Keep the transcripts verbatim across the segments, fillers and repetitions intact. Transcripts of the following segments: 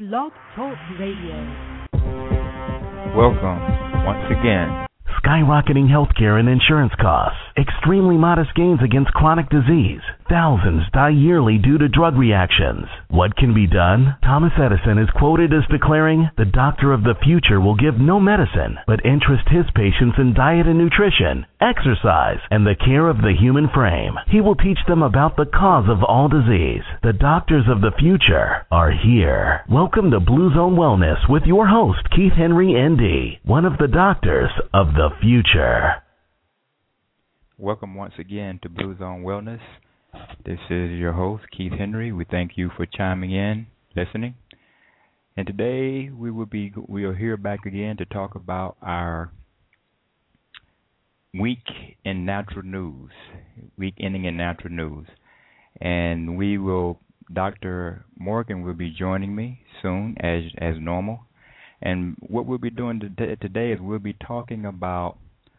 Blog Talk Radio. Welcome once again. Skyrocketing healthcare and insurance costs, extremely modest gains against chronic disease. Thousands die yearly due to drug reactions. What can be done? Thomas Edison is quoted as declaring, "The doctor of the future will give no medicine, but interest his patients in diet and nutrition, exercise, and the care of the human frame. He will teach them about the cause of all disease. The doctors of the future are here." Welcome to Blue Zone Wellness with your host, Keith Henry, N D, one of the doctors of the future. Welcome once again to Blue Zone Wellness. This is your host, Keith Henry. We thank you for chiming in, listening. And today we will be we are here back again to talk about our week in natural news, week ending in natural news. And we will, Doctor Morgan will be joining me soon as as normal. And what we'll be doing today, today is we'll be talking about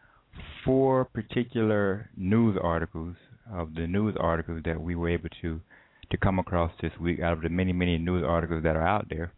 four particular news articles of the news articles that we were able to, to come across this week out of the many, many news articles that are out there.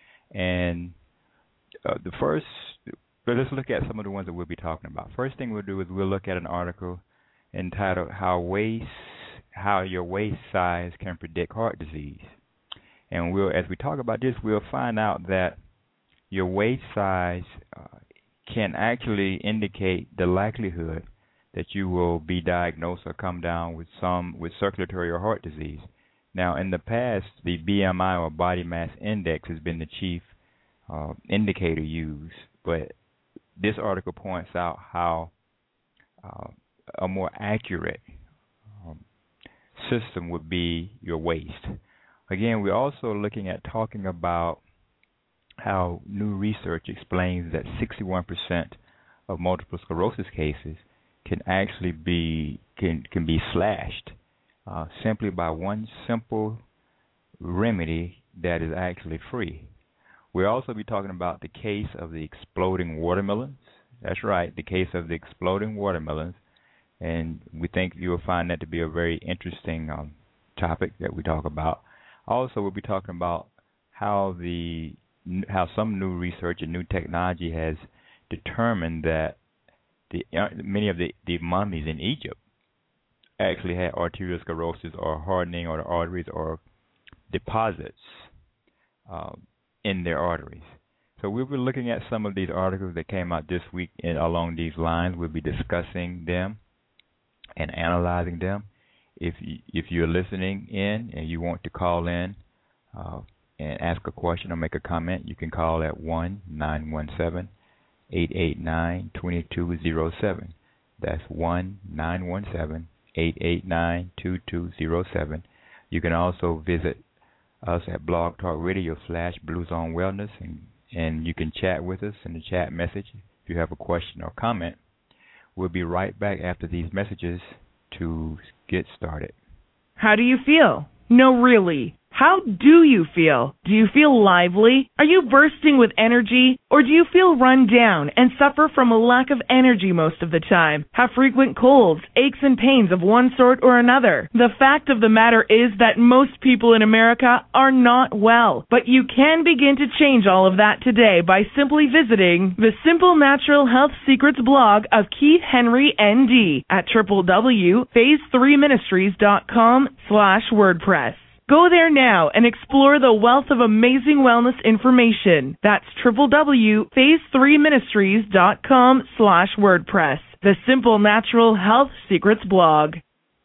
And uh, the first, but let's look at some of the ones that we'll be talking about. First thing we'll do is we'll look at an article entitled "How Waist, How Your Waist Size Can Predict Heart Disease." And we'll, as we talk about this, we'll find out that your waist size uh, can actually indicate the likelihood that you will be diagnosed or come down with some with circulatory or heart disease. Now, in the past, the B M I or body mass index has been the chief uh, indicator used, but this article points out how uh, a more accurate um, system would be your waist. Again, we're also looking at talking about how new research explains that sixty-one percent of multiple sclerosis cases can actually be can can be slashed uh, simply by one simple remedy that is actually free. We'll also be talking about the case of the exploding watermelons. That's right, the case of the exploding watermelons, and we think you will find that to be a very interesting um, topic that we talk about. Also, we'll be talking about how the how some new research and new technology has determined that the uh, many of the, the mummies in Egypt actually had arteriosclerosis or hardening of the arteries or deposits um, in their arteries. So we'll be looking at some of these articles that came out this week in, along these lines. We'll be discussing them and analyzing them. If you, if you're listening in and you want to call in, uh, and ask a question or make a comment, you can call at one nine one seven, eight eight nine, two two zero seven. That's one nine one seven, eight eight nine, two two zero seven. You can also visit us at Blog Talk Radio slash Blue Zone Wellness, and, and you can chat with us in the chat message if you have a question or comment. We'll be right back after these messages to get started. How do you feel? No, really. How do you feel? Do you feel lively? Are you bursting with energy? Or do you feel run down and suffer from a lack of energy most of the time? Have frequent colds, aches and pains of one sort or another? The fact of the matter is that most people in America are not well. But you can begin to change all of that today by simply visiting the Simple Natural Health Secrets blog of Keith Henry, N D at w w w dot phase three ministries dot com slash WordPress. Go there now and explore the wealth of amazing wellness information. That's w w w dot phase three ministries dot com slash WordPress. The Simple Natural Health Secrets blog.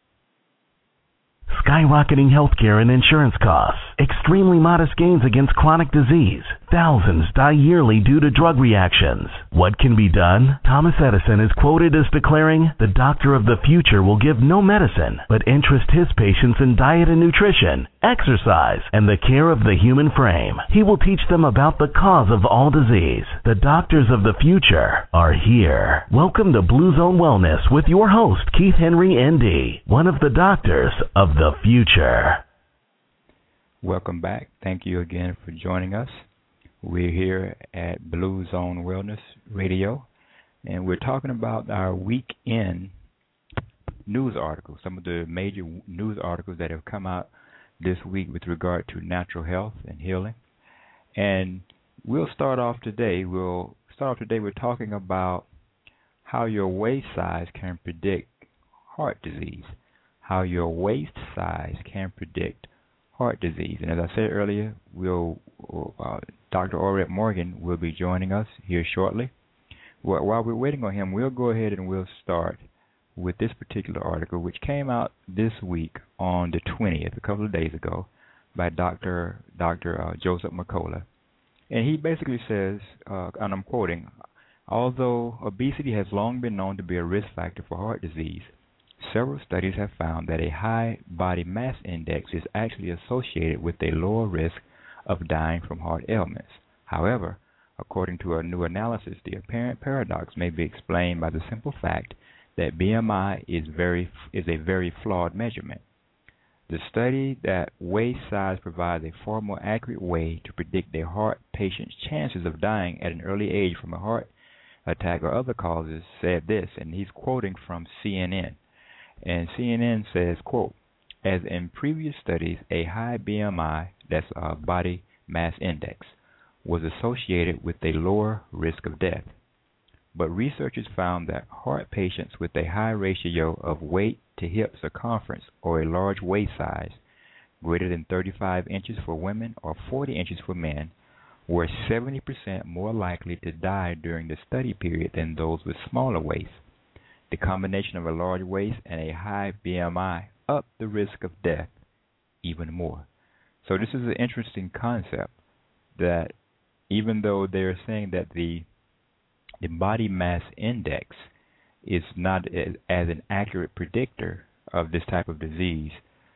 Skyrocketing healthcare and insurance costs, extremely modest gains against chronic disease. Thousands die yearly due to drug reactions. What can be done? Thomas Edison is quoted as declaring, "The doctor of the future will give no medicine, but interest his patients in diet and nutrition, exercise, and the care of the human frame. He will teach them about the cause of all disease. The doctors of the future are here." Welcome to Blue Zone Wellness with your host, Keith Henry, N D, one of the doctors of the future. Welcome back. Thank you again for joining us. We're here at Blue Zone Wellness Radio, and we're talking about our weekend news articles, some of the major news articles that have come out this week with regard to natural health and healing. And we'll start off today. We'll start off today with talking about how your waist size can predict heart disease. How your waist size can predict heart disease. And as I said earlier, we'll uh, Doctor Orette Morgan will be joining us here shortly. Well, while we're waiting on him, we'll go ahead and we'll start with this particular article, which came out this week on the twentieth, a couple of days ago, by Doctor Doctor Uh, Joseph Mercola. And he basically says, uh, and I'm quoting, although obesity has long been known to be a risk factor for heart disease, several studies have found that a high body mass index is actually associated with a lower risk of dying from heart ailments. However, according to a new analysis, the apparent paradox may be explained by the simple fact that B M I is very is a very flawed measurement. The study that waist size provides a far more accurate way to predict a heart patient's chances of dying at an early age from a heart attack or other causes said this, and he's quoting from C N N. And C N N says, quote, as in previous studies, a high B M I, that's a body mass index, was associated with a lower risk of death. But researchers found that heart patients with a high ratio of weight to hip circumference or a large waist size, greater than thirty-five inches for women or forty inches for men, were seventy percent more likely to die during the study period than those with smaller waists. The combination of a large waist and a high B M I upped the risk of death even more. So this is an interesting concept that even though they're saying that the the body mass index is not as, as an accurate predictor of this type of disease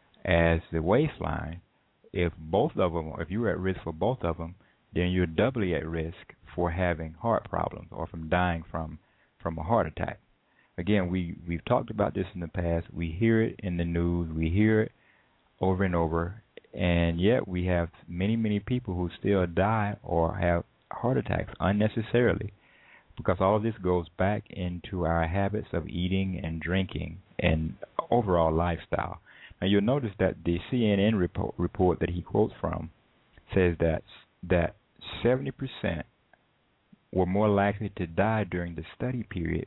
as the waistline, if both of them, if you're at risk for both of them, then you're doubly at risk for having heart problems or from dying from, from a heart attack. Again, we, we've talked about this in the past. We hear it in the news. We hear it over and over. And yet we have many, many people who still die or have heart attacks unnecessarily, because all of this goes back into our habits of eating and drinking and overall lifestyle. Now, you'll notice that the C N N report, report that he quotes from says that that seventy percent were more likely to die during the study period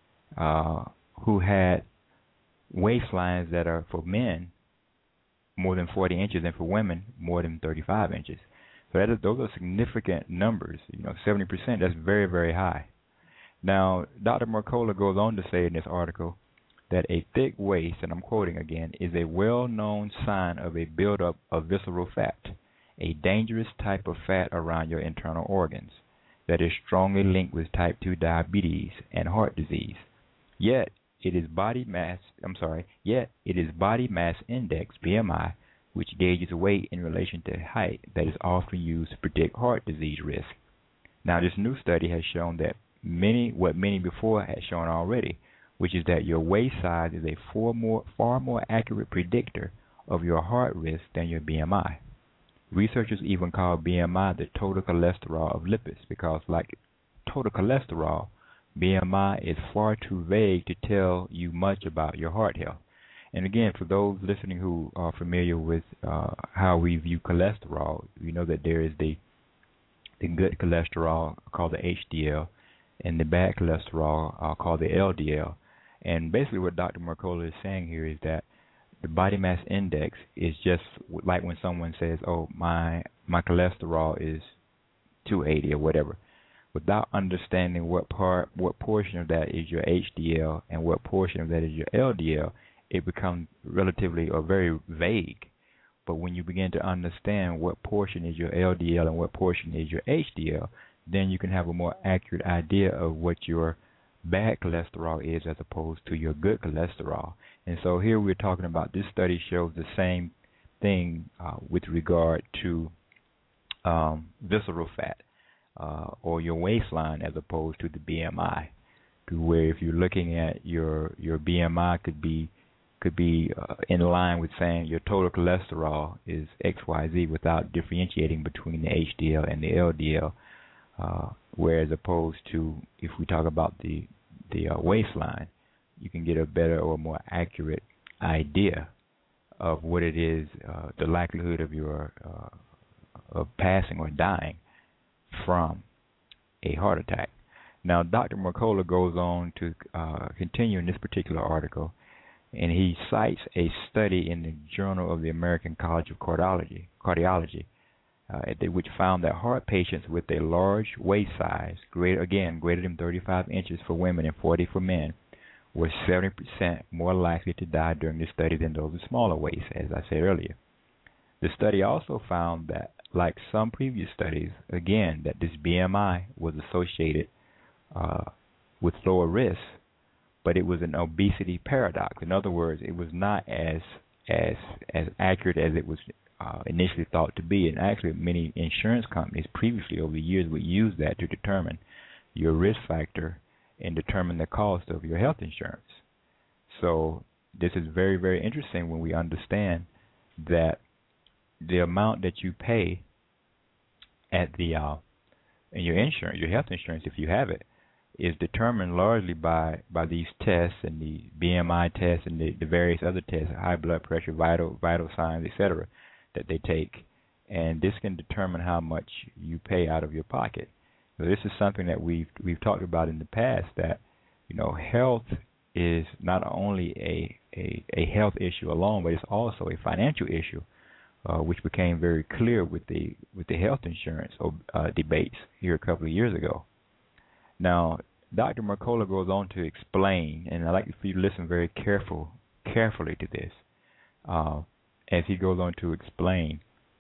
uh, who had waistlines that are for men more than forty inches and for women more than thirty-five inches. So that is, those are significant numbers. You know, seventy percent, that's very, very high. Now, Doctor Mercola goes on to say in this article that a thick waist, and I'm quoting again, is a well-known sign of a buildup of visceral fat, a dangerous type of fat around your internal organs that is strongly linked with type two diabetes and heart disease. Yet, it is body mass, I'm sorry, yet it is body mass index, B M I, which gauges weight in relation to height that is often used to predict heart disease risk. Now, this new study has shown that many, what many before had shown already, which is that your waist size is a far more, far more accurate predictor of your heart risk than your B M I. Researchers even call B M I the total cholesterol of lipids because, like total cholesterol, B M I is far too vague to tell you much about your heart health. And again, for those listening who are familiar with uh, how we view cholesterol, you know that there is the the good cholesterol called the H D L and the bad cholesterol uh, called the L D L. And basically what Doctor Mercola is saying here is that the body mass index is just like when someone says, oh, my my cholesterol is two eighty or whatever. Without understanding what part, what portion of that is your H D L and what portion of that is your L D L, it becomes relatively or very vague. But when you begin to understand what portion is your L D L and what portion is your H D L, then you can have a more accurate idea of what your bad cholesterol is as opposed to your good cholesterol. And so here we're talking about, this study shows the same thing uh, with regard to um, visceral fat uh, or your waistline as opposed to the B M I, to where if you're looking at your your B M I could be could be uh, in line with saying your total cholesterol is X Y Z without differentiating between the H D L and the L D L. Uh, whereas opposed to if we talk about the the uh, waistline, you can get a better or more accurate idea of what it is, uh, the likelihood of your uh, of passing or dying from a heart attack. Now, Doctor Mercola goes on to uh, continue in this particular article, and he cites a study in the Journal of the American College of Cardiology, cardiology uh, which found that heart patients with a large waist size, greater, again, greater than thirty-five inches for women and forty for men, were seventy percent more likely to die during this study than those with smaller waists, as I said earlier. The study also found that, like some previous studies, again, that this B M I was associated uh, with lower risk, but it was an obesity paradox. In other words, it was not as as as accurate as it was uh, initially thought to be. And actually, many insurance companies previously over the years would use that to determine your risk factor and determine the cost of your health insurance. So this is very, very interesting when we understand that the amount that you pay at the uh, in your insurance, your health insurance, if you have it, is determined largely by, by these tests and the B M I tests and the, the various other tests, high blood pressure, vital vital signs, et cetera, that they take, and this can determine how much you pay out of your pocket. So this is something that we've we've talked about in the past, that you know health is not only a a, a health issue alone, but it's also a financial issue, uh, which became very clear with the with the health insurance uh, debates here a couple of years ago. Now, Doctor Mercola goes on to explain, and I'd like for you to listen very careful, carefully to this, uh, as he goes on to explain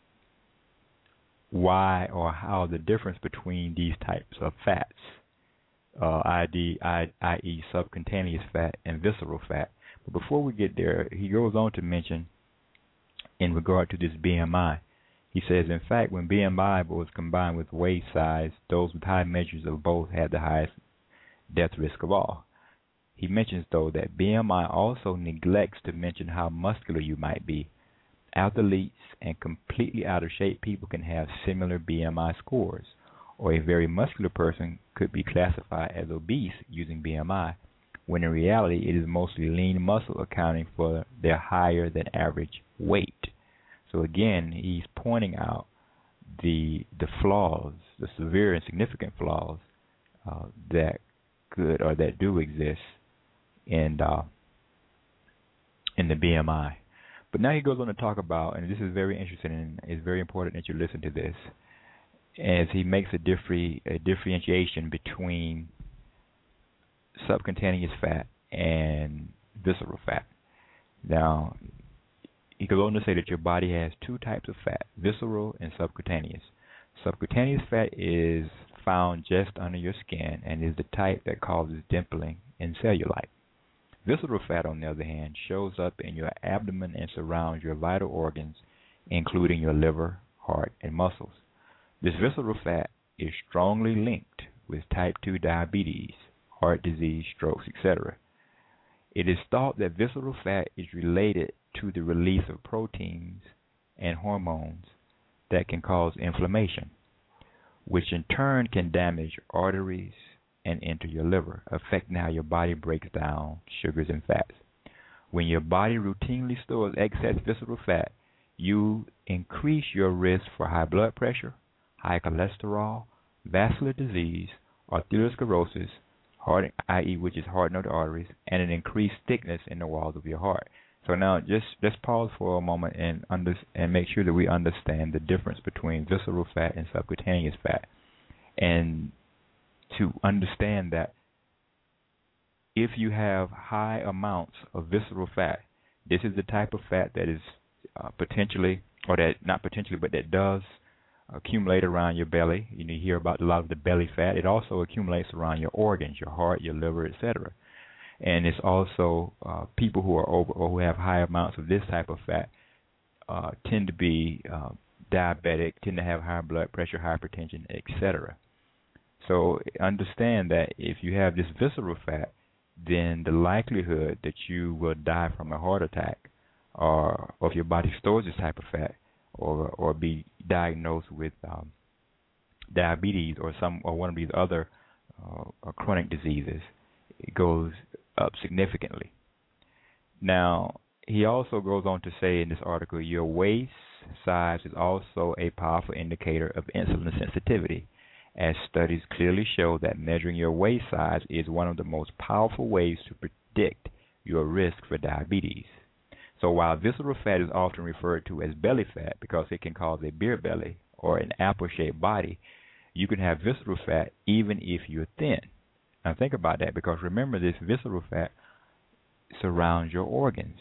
why or how the difference between these types of fats, uh, that is subcutaneous fat and visceral fat. But before we get there, he goes on to mention, in regard to this B M I, he says, in fact, when B M I was combined with waist size, those with high measures of both had the highest death risk of all. He mentions, though, that B M I also neglects to mention how muscular you might be. Athletes and completely out of shape people can have similar B M I scores, or a very muscular person could be classified as obese using B M I, when in reality it is mostly lean muscle accounting for their higher than average weight. So again, he's pointing out the the flaws, the severe and significant flaws uh, that could or that do exist in uh, in the B M I. But now he goes on to talk about, and this is very interesting and it's very important that you listen to this, as he makes a, differ, a differentiation between subcutaneous fat and visceral fat. Now, he goes on to say that your body has two types of fat, visceral and subcutaneous. Subcutaneous fat is found just under your skin and is the type that causes dimpling and cellulite. Visceral fat, on the other hand, shows up in your abdomen and surrounds your vital organs, including your liver, heart, and muscles. This visceral fat is strongly linked with type two diabetes, heart disease, strokes, et cetera. It is thought that visceral fat is related to the release of proteins and hormones that can cause inflammation, which in turn can damage arteries and enter your liver, affecting how your body breaks down sugars and fats. When your body routinely stores excess visceral fat, you increase your risk for high blood pressure, high cholesterol, vascular disease, arteriosclerosis, heart, that is, which is hardened arteries, and an increased thickness in the walls of your heart. So now, just let's pause for a moment and under, and make sure that we understand the difference between visceral fat and subcutaneous fat, and to understand that if you have high amounts of visceral fat, this is the type of fat that is uh, potentially, or that not potentially, but that does accumulate around your belly. You know, you hear about a lot of the belly fat. It also accumulates around your organs, your heart, your liver, et cetera. And it's also uh, people who are over or who have high amounts of this type of fat uh, tend to be uh, diabetic, tend to have high blood pressure, hypertension, et cetera. So understand that if you have this visceral fat, then the likelihood that you will die from a heart attack, or, or if your body stores this type of fat, or or be diagnosed with um, diabetes or some or one of these other uh, chronic diseases, it goes up significantly. Now, he also goes on to say in this article, your waist size is also a powerful indicator of insulin sensitivity, as studies clearly show that measuring your waist size is one of the most powerful ways to predict your risk for diabetes. So while visceral fat is often referred to as belly fat because it can cause a beer belly or an apple-shaped body, you can have visceral fat even if you're thin. Now think about that, because remember, this visceral fat surrounds your organs.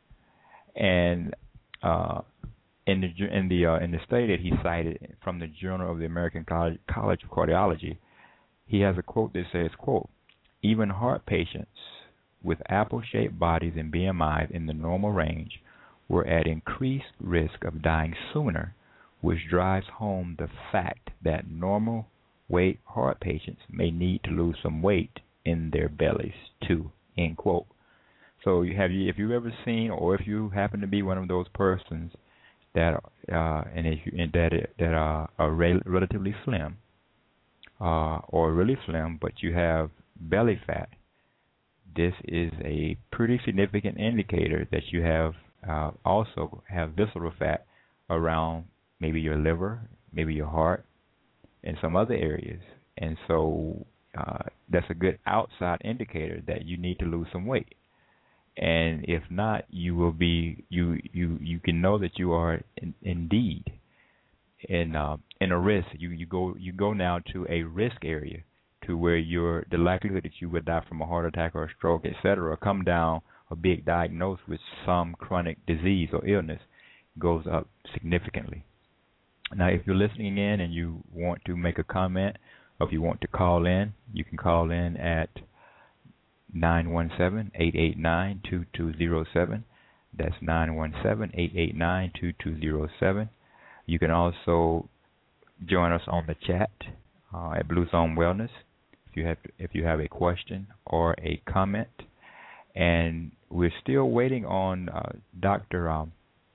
And uh, in the in the uh, in the study that he cited from the Journal of the American College, College of Cardiology, he has a quote that says, quote, "Even heart patients with apple-shaped bodies and B M Is in the normal range were at increased risk of dying sooner, which drives home the fact that normal weight heart patients may need to lose some weight in their bellies too," end quote. So you have you if you've ever seen, or if you happen to be one of those persons that uh, and, if you, and that that are, are re- relatively slim uh, or really slim, but you have belly fat, this is a pretty significant indicator that you have uh, also have visceral fat around maybe your liver, maybe your heart, and some other areas. And so uh, that's a good outside indicator that you need to lose some weight. And if not, you will be you you you can know that you are in, indeed in uh, in a risk. You you go you go now to a risk area, to where your the likelihood that you would die from a heart attack or a stroke, et cetera, come down, or be diagnosed with some chronic disease or illness, goes up significantly. Now, if you're listening in and you want to make a comment, or if you want to call in, you can call in at nine one seven, eight eight nine, two two zero seven. That's nine one seven, eight eight nine, two two zero seven. You can also join us on the chat uh, at Blue Zone Wellness if you have if you have a question or a comment. And we're still waiting on uh, Doctor Um,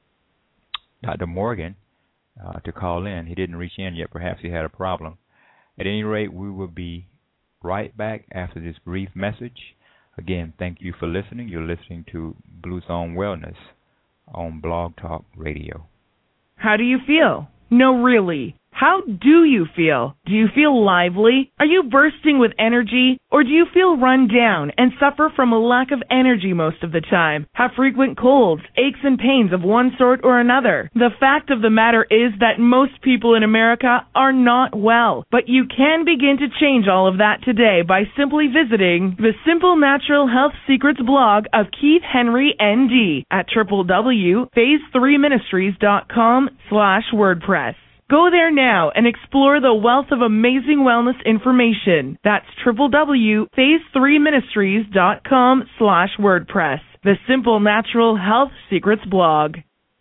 Doctor Morgan uh, to call in. He didn't reach in yet. Perhaps he had a problem. At any rate, we will be right back after this brief message. Again, thank you for listening. You're listening to Blue Zone Wellness on Blog Talk Radio. How do you feel? No, really. How do you feel? Do you feel lively? Are you bursting with energy? Or do you feel run down and suffer from a lack of energy most of the time? Have frequent colds, aches, and pains of one sort or another? The fact of the matter is that most people in America are not well, but you can begin to change all of that today by simply visiting the Simple Natural Health Secrets blog of Keith Henry, N D at w w w dot phase three ministries dot com slash WordPress. Go there now and explore the wealth of amazing wellness information. That's w w w dot phase three ministries dot com slash WordPress. The Simple Natural Health Secrets blog.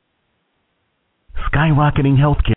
Skyrocketing healthcare.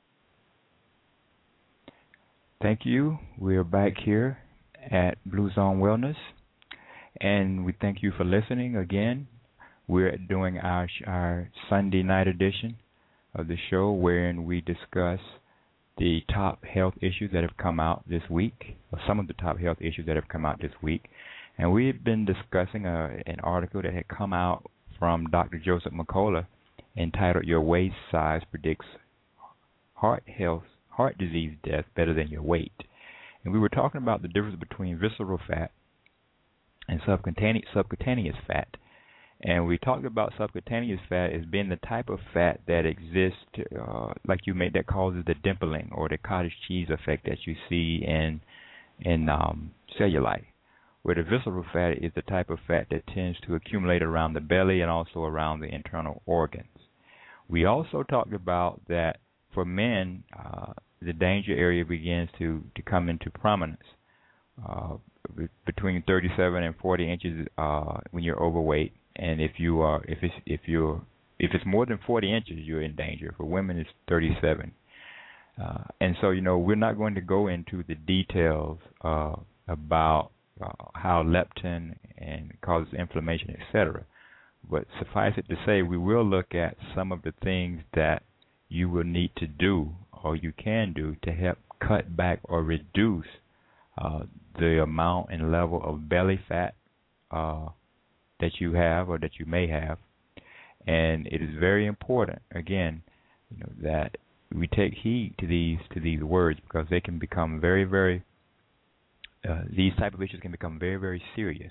Thank you. We are back here at Blue Zone Wellness, and we thank you for listening again. We're doing our our Sunday night edition of the show, wherein we discuss the top health issues that have come out this week, or some of the top health issues that have come out this week. And we've been discussing a, an article that had come out from Doctor Joseph McCullough entitled "Your Waist Size Predicts Heart Health, Heart Disease Death Better Than Your Weight." And we were talking about the difference between visceral fat and subcutaneous, subcutaneous fat. And we talked about subcutaneous fat as being the type of fat that exists, uh, like you made, that causes the dimpling or the cottage cheese effect that you see in in um, cellulite, where the visceral fat is the type of fat that tends to accumulate around the belly and also around the internal organs. We also talked about that for men, uh, the danger area begins to, to come into prominence uh, between thirty-seven and forty inches uh, when you're overweight. And if you are, if it's if you're if it's more than forty inches, you're in danger. For women, it's thirty-seven. Uh, and so, you know, we're not going to go into the details uh, about uh, how leptin and causes inflammation, et cetera. But suffice it to say, we will look at some of the things that you will need to do, or you can do, to help cut back or reduce uh, the amount and level of belly fat uh, that you have or that you may have. And it is very important, again, you know, that we take heed to these to these words because they can become very, very uh, these type of issues can become very, very serious.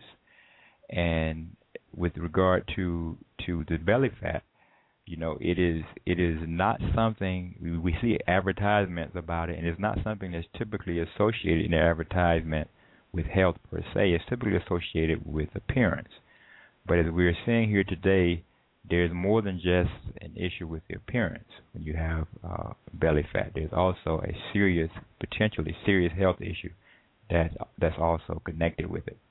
And with regard to to the belly fat, you know, it is it is not something we, we see advertisements about it, and it's not something that's typically associated in the advertisement with health per se. It's typically associated with appearance. But as we're seeing here today, there's more than just an issue with the appearance when you have uh, belly fat. There's also a serious, potentially serious health issue that that's also connected with it.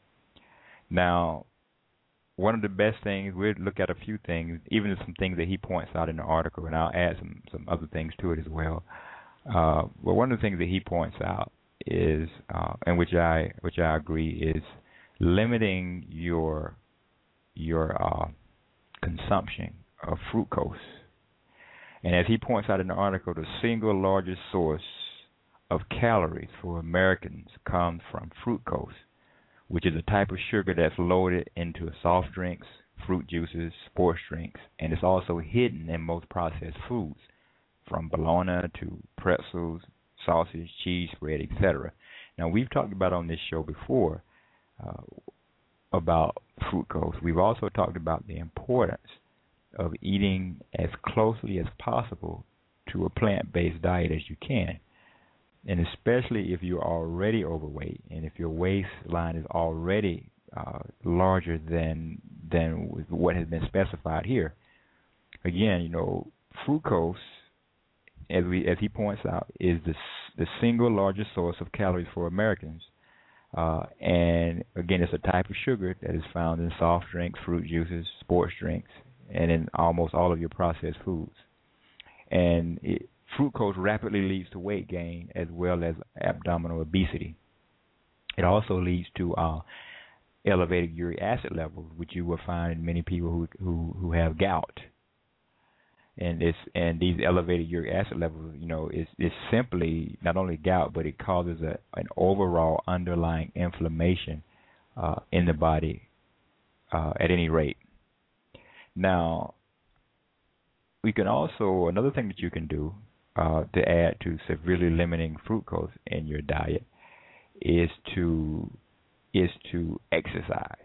Now, one of the best things, we'll look at a few things, even some things that he points out in the article, and I'll add some, some other things to it as well. Uh, but one of the things that he points out is, uh, and which I which I agree, is limiting your your uh, consumption of fructose. And as he points out in the article, the single largest source of calories for Americans comes from fructose, which is a type of sugar that's loaded into soft drinks, fruit juices, sports drinks, and it's also hidden in most processed foods, from bologna to pretzels, sausage, cheese, bread, et cetera. Now, we've talked about on this show before uh, about fructose. We've also talked about the importance of eating as closely as possible to a plant-based diet as you can. And especially if you're already overweight and if your waistline is already uh, larger than than what has been specified here. Again, you know, fructose, as we as he points out, is the the single largest source of calories for Americans. Uh, and again, it's a type of sugar that is found in soft drinks, fruit juices, sports drinks, and in almost all of your processed foods. And it, fructose rapidly leads to weight gain as well as abdominal obesity. It also leads to uh, elevated uric acid levels, which you will find in many people who who, who have gout. And this and these elevated uric acid levels, you know, is is simply not only gout, but it causes a an overall underlying inflammation uh, in the body uh, at any rate. Now, we can also another thing that you can do uh, to add to severely limiting fructose in your diet is to is to exercise.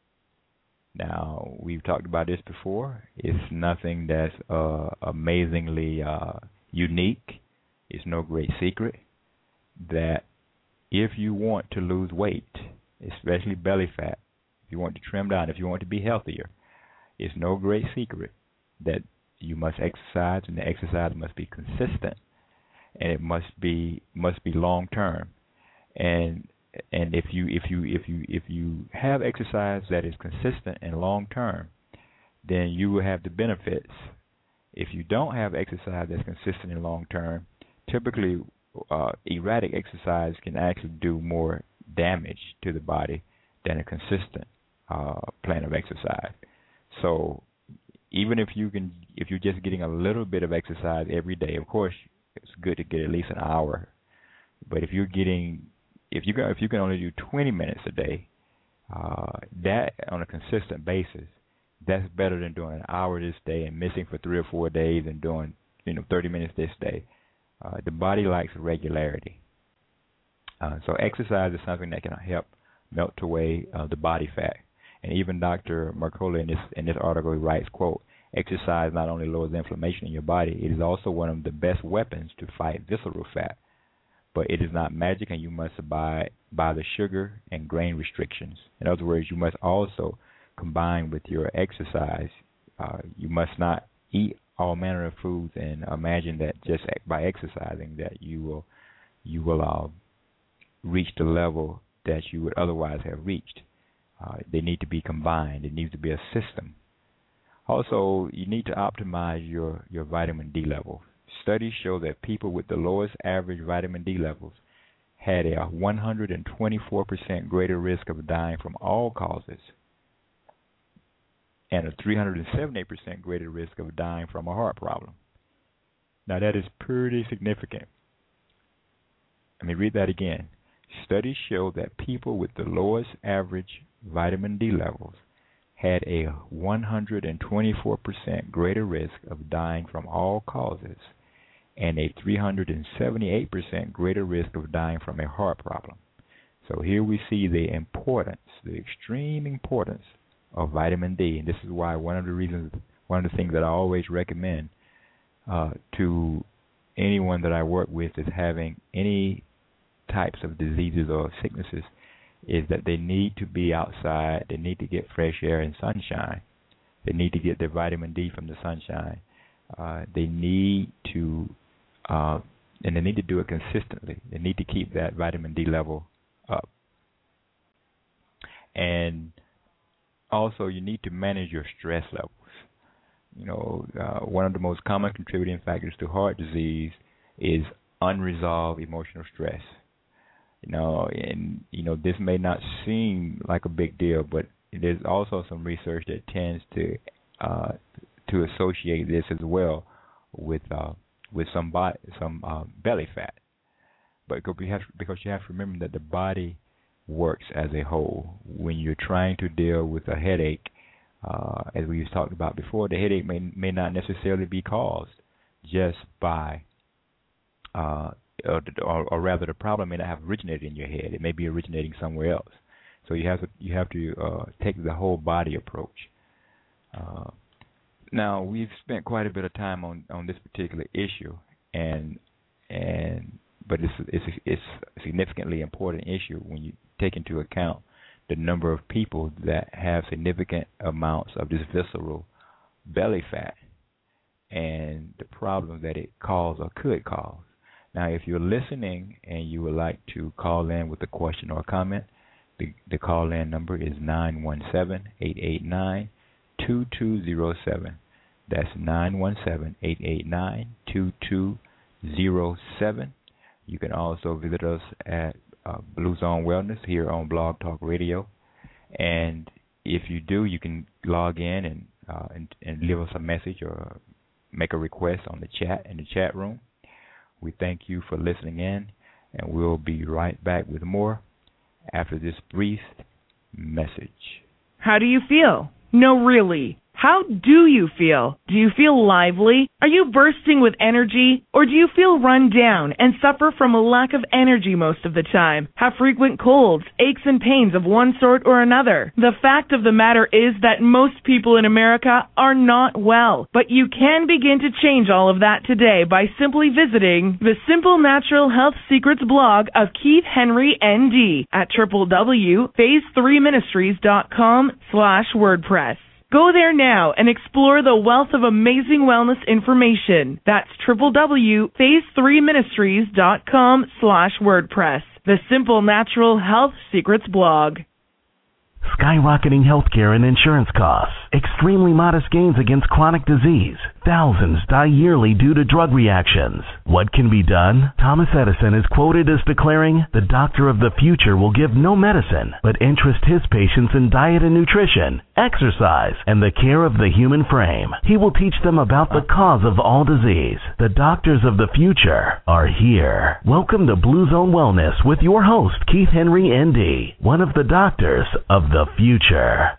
Now, we've talked about this before. It's nothing that's uh, amazingly uh, unique. It's no great secret that if you want to lose weight, especially belly fat, if you want to trim down, if you want to be healthier, it's no great secret that you must exercise, and the exercise must be consistent, and it must be must be long term. And And if you if you if you if you have exercise that is consistent and long term, then you will have the benefits. If you don't have exercise that's consistent and long term, typically uh, erratic exercise can actually do more damage to the body than a consistent uh, plan of exercise. So even if you can, if you're just getting a little bit of exercise every day, of course it's good to get at least an hour. But if you're getting If you go, if you can only do twenty minutes a day, uh, that on a consistent basis, that's better than doing an hour this day and missing for three or four days and doing, you know, thirty minutes this day. Uh, the body likes regularity, uh, so exercise is something that can help melt away uh, the body fat. And even Doctor Mercola in this in this article he writes, quote, "Exercise not only lowers inflammation in your body, it is also one of the best weapons to fight visceral fat. But it is not magic, and you must abide by the sugar and grain restrictions. In other words, you must also combine with your exercise. Uh, you must not eat all manner of foods and imagine that just by exercising that you will you will uh, reach the level that you would otherwise have reached. Uh, they need to be combined. It needs to be a system. Also, you need to optimize your, your vitamin D level. Studies show that people with the lowest average vitamin D levels had a one hundred twenty-four percent greater risk of dying from all causes and a three hundred seventy-eight percent greater risk of dying from a heart problem. Now, that is pretty significant. Let me read that again. Studies show that people with the lowest average vitamin D levels had a one hundred twenty-four percent greater risk of dying from all causes and a three hundred seventy-eight percent greater risk of dying from a heart problem. So here we see the importance, the extreme importance of vitamin D, and this is why one of the reasons, one of the things that I always recommend uh, to anyone that I work with is having any types of diseases or sicknesses is that they need to be outside, they need to get fresh air and sunshine, they need to get their vitamin D from the sunshine, uh, they need to, uh, and they need to do it consistently. They need to keep that vitamin D level up. And also, you need to manage your stress levels. You know, uh, one of the most common contributing factors to heart disease is unresolved emotional stress. You know, and you know this may not seem like a big deal, but there's also some research that tends to uh, to associate this as well with uh, with some body, some uh, belly fat. But you have, because you have to remember that the body works as a whole. When you're trying to deal with a headache, uh, as we've talked about before, the headache may may not necessarily be caused just by, uh, or, or, or rather, the problem may not have originated in your head. It may be originating somewhere else. So you have to you have to uh, take the whole body approach. Uh, now we've spent quite a bit of time on, on this particular issue, and and but it's it's it's a significantly important issue when you take into account the number of people that have significant amounts of this visceral belly fat and the problems that it causes or could cause. Now, if you're listening and you would like to call in with a question or a comment, the, the call-in number is nine one seven, eight eight nine, two two zero seven. That's nine one seven, eight eight nine, two two zero seven. You can also visit us at uh, Blue Zone Wellness here on Blog Talk Radio. And if you do, you can log in and, uh, and, and leave us a message or make a request on the chat in the chat room. We thank you for listening in, and we'll be right back with more after this brief message. How do you feel? No, really. How do you feel? Do you feel lively? Are you bursting with energy? Or do you feel run down and suffer from a lack of energy most of the time? Have frequent colds, aches and pains of one sort or another? The fact of the matter is that most people in America are not well, but you can begin to change all of that today by simply visiting the Simple Natural Health Secrets blog of Keith Henry, N D at w w w dot phase three ministries dot com slash WordPress. Go there now and explore the wealth of amazing wellness information. That's w w w dot phase three ministries dot com slash WordPress. The Simple Natural Health Secrets blog. Skyrocketing healthcare and insurance costs, extremely modest gains against chronic disease. Thousands die yearly due to drug reactions. What can be done? Thomas Edison is quoted as declaring, "The doctor of the future will give no medicine, but interest his patients in diet and nutrition, exercise, and the care of the human frame. He will teach them about the cause of all disease. The doctors of the future are here." Welcome to Blue Zone Wellness with your host, Keith Henry, N D, one of the doctors of the future.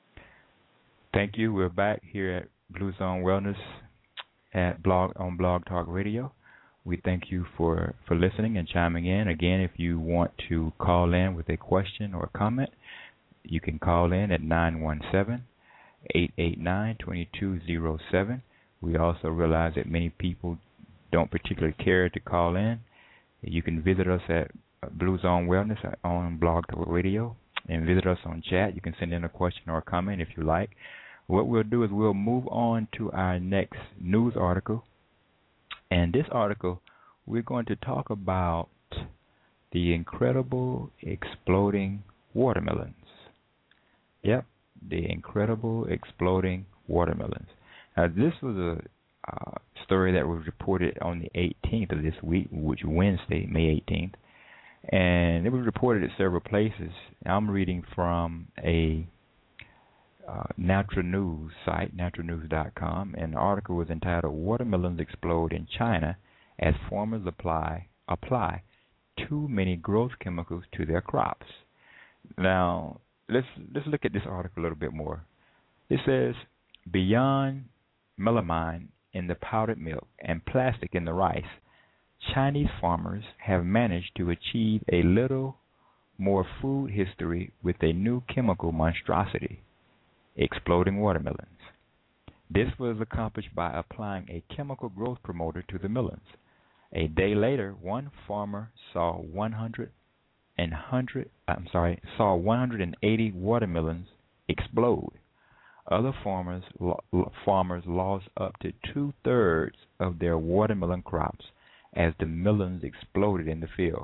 Thank you. We're back here at Blue Zone Wellness at blog on Blog Talk Radio. We thank you for, for listening and chiming in. Again, if you want to call in with a question or a comment, you can call in at nine one seven, eight eight nine, two two zero seven. We also realize that many people don't particularly care to call in. You can visit us at Blue Zone Wellness on Blog Talk Radio and visit us on chat. You can send in a question or a comment if you like. What we'll do is we'll move on to our next news article. And this article, we're going to talk about the incredible exploding watermelons. Yep, the incredible exploding watermelons. Now, this was a uh, story that was reported on the eighteenth of this week, which Wednesday, May eighteenth. And it was reported at several places. I'm reading from a uh, Natural News site, natural news dot com, and the article was entitled, "Watermelons Explode in China as Farmers Apply apply Too Many Growth Chemicals to Their Crops." Now, let's, let's look at this article a little bit more. It says, beyond melamine in the powdered milk and plastic in the rice, Chinese farmers have managed to achieve a little more food history with a new chemical monstrosity, exploding watermelons. This was accomplished by applying a chemical growth promoter to the melons. A day later, one farmer saw one hundred and hundred, I'm sorry, saw one hundred eighty watermelons explode. Other farmers farmers lost up to two thirds of their watermelon crops as the melons exploded in the field.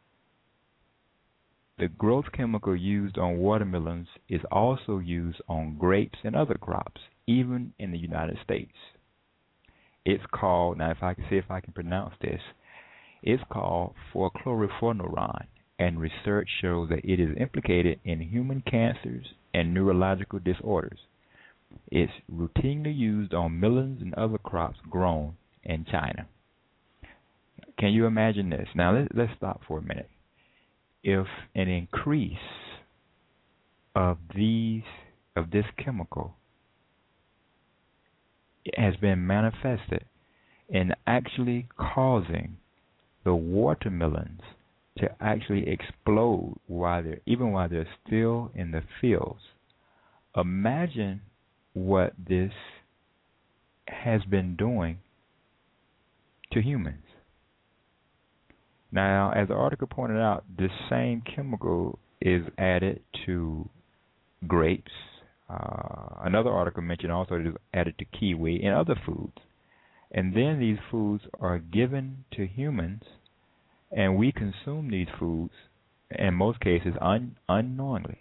The growth chemical used on watermelons is also used on grapes and other crops, even in the United States. It's called, now if I can see if I can pronounce this, it's called fluorophenoron, and research shows that it is implicated in human cancers and neurological disorders. It's routinely used on melons and other crops grown in China. Can you imagine this? Now let, let's stop for a minute. If an increase of these of this chemical has been manifested in actually causing the watermelons to actually explode while they're even while they're still in the fields, imagine what this has been doing to humans. Now, as the article pointed out, the same chemical is added to grapes. Uh, another article mentioned also it is added to kiwi and other foods. And then these foods are given to humans, and we consume these foods, in most cases, un- unknowingly.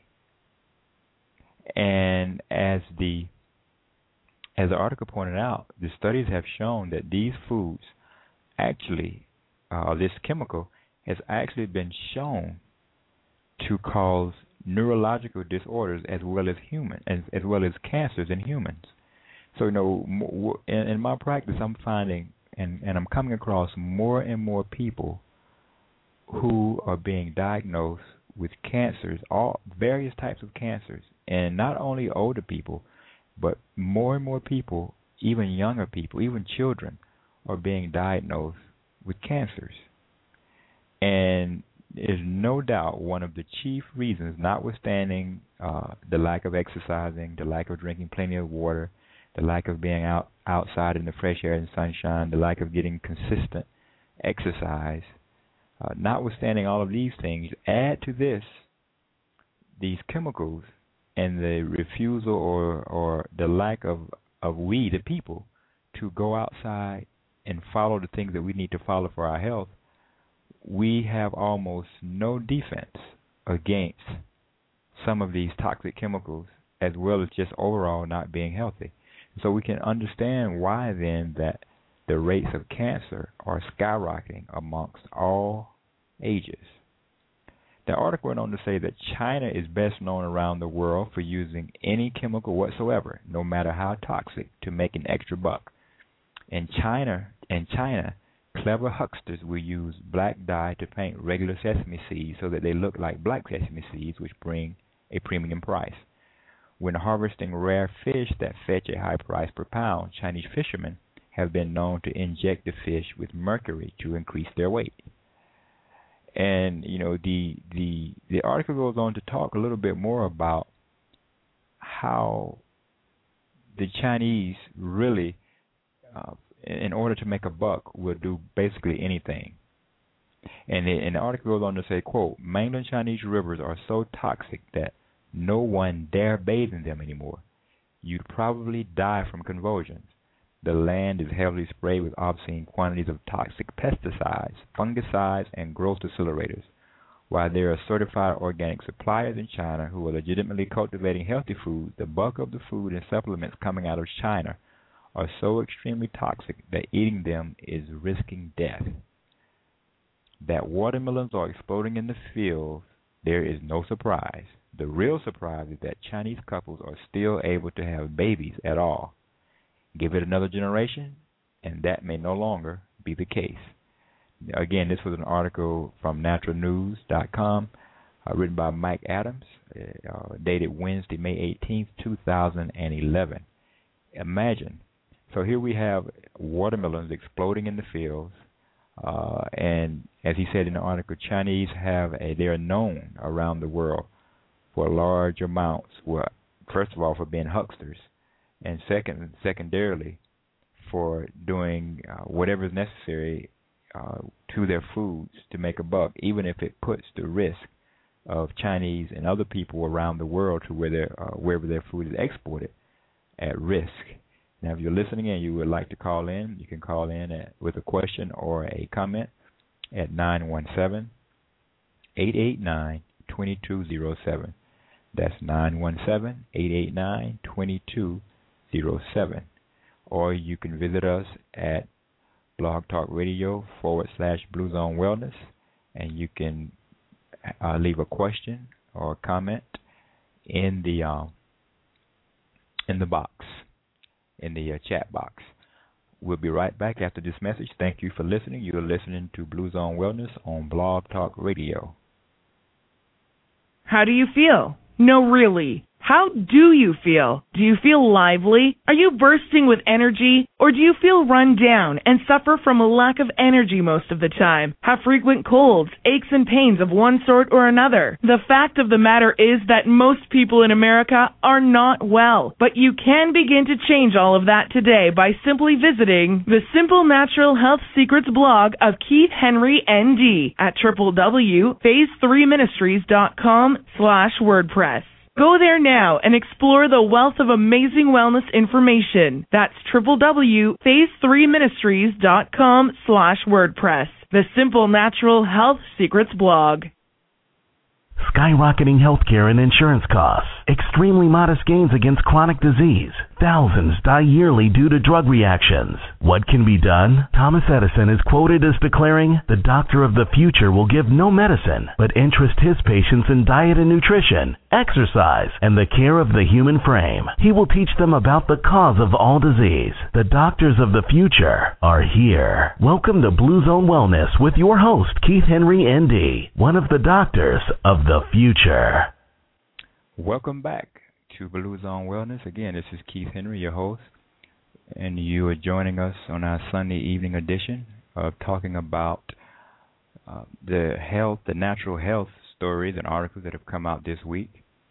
And as the as the article pointed out, the studies have shown that these foods actually, uh, this chemical has actually been shown to cause neurological disorders as well as human, as, as well as cancers in humans. So, you know, in, in my practice, I'm finding, and, and I'm coming across more and more people who are being diagnosed with cancers, all various types of cancers, and not only older people, but more and more people, even younger people, even children, are being diagnosed with cancers. And there's no doubt one of the chief reasons, notwithstanding uh, the lack of exercising, the lack of drinking plenty of water, the lack of being out outside in the fresh air and sunshine, the lack of getting consistent exercise, uh, notwithstanding all of these things, add to this these chemicals and the refusal or, or the lack of, of we, the people, to go outside and follow the things that we need to follow for our health, we have almost no defense against some of these toxic chemicals, as well as just overall not being healthy. So we can understand why then that the rates of cancer are skyrocketing amongst all ages. The article went on to say that China is best known around the world for using any chemical whatsoever, no matter how toxic, to make an extra buck. In China, in China, clever hucksters will use black dye to paint regular sesame seeds so that they look like black sesame seeds, which bring a premium price. When harvesting rare fish that fetch a high price per pound, Chinese fishermen have been known to inject the fish with mercury to increase their weight. And, you know, the the the article goes on to talk a little bit more about how the Chinese really, uh, in order to make a buck, will do basically anything. And the, and the article goes on to say, quote, mainland Chinese rivers are so toxic that no one dare bathe in them anymore. You'd probably die from convulsions. The land is heavily sprayed with obscene quantities of toxic pesticides, fungicides, and growth accelerators. While there are certified organic suppliers in China who are legitimately cultivating healthy food, the bulk of the food and supplements coming out of China are so extremely toxic that eating them is risking death. That watermelons are exploding in the fields, there is no surprise. The real surprise is that Chinese couples are still able to have babies at all. Give it another generation, and that may no longer be the case. Again, this was an article from natural news dot com, uh, written by Mike Adams, uh, dated Wednesday, May eighteenth, two thousand eleven. Imagine So here we have watermelons exploding in the fields. Uh, and as he said in the article, Chinese have a, they are known around the world for large amounts. Well, first of all, for being hucksters, and second, secondarily, for doing uh, whatever is necessary uh, to their foods to make a buck, even if it puts the risk of Chinese and other people around the world to where their, uh, wherever their food is exported at risk. Now, if you're listening and you would like to call in, you can call in at, with a question or a comment at nine one seven, eight eight nine, two two zero seven. That's nine one seven, eight eight nine, two two zero seven. Or you can visit us at Blog Talk Radio forward slash Blue Zone Wellness, and you can uh, leave a question or a comment in the um, in the box, in the uh, chat box. We'll be right back after this message. Thank you for listening. You're listening to Blue Zone Wellness on Blog Talk Radio. How do you feel? No, really. How do you feel? Do you feel lively? Are you bursting with energy? Or do you feel run down and suffer from a lack of energy most of the time? Have frequent colds, aches and pains of one sort or another? The fact of the matter is that most people in America are not well. But you can begin to change all of that today by simply visiting the Simple Natural Health Secrets blog of Keith Henry, N D at w w w dot phase three ministries dot com slash WordPress. Go there now and explore the wealth of amazing wellness information. That's w w w dot phase three ministries dot com slash WordPress. The Simple Natural Health Secrets blog. Skyrocketing healthcare and insurance costs, extremely modest gains against chronic disease. Thousands die yearly due to drug reactions. What can be done? Thomas Edison is quoted as declaring, "The doctor of the future will give no medicine, but interest his patients in diet and nutrition, exercise, and the care of the human frame. He will teach them about the cause of all disease. The doctors of the future are here." Welcome to Blue Zone Wellness with your host, Keith Henry, N D, one of the doctors of the future. Welcome back to Blue Zone Wellness. Again, this is Keith Henry, your host, and you are joining us on our Sunday evening edition of talking about uh, the health, the natural health stories and articles that have come out this week.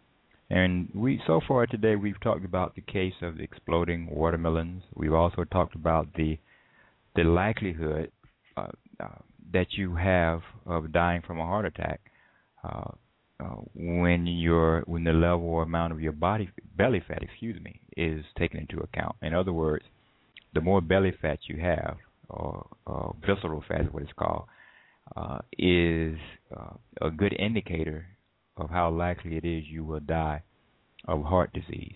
And we, so far today, we've talked about the case of the exploding watermelons. We've also talked about the the likelihood uh, uh, that you have of dying from a heart attack uh, uh, when your when the level or amount of your body belly fat, excuse me, is taken into account. In other words, the more belly fat you have, or, or visceral fat is what it's called, uh, is uh, a good indicator of how likely it is you will die of heart disease.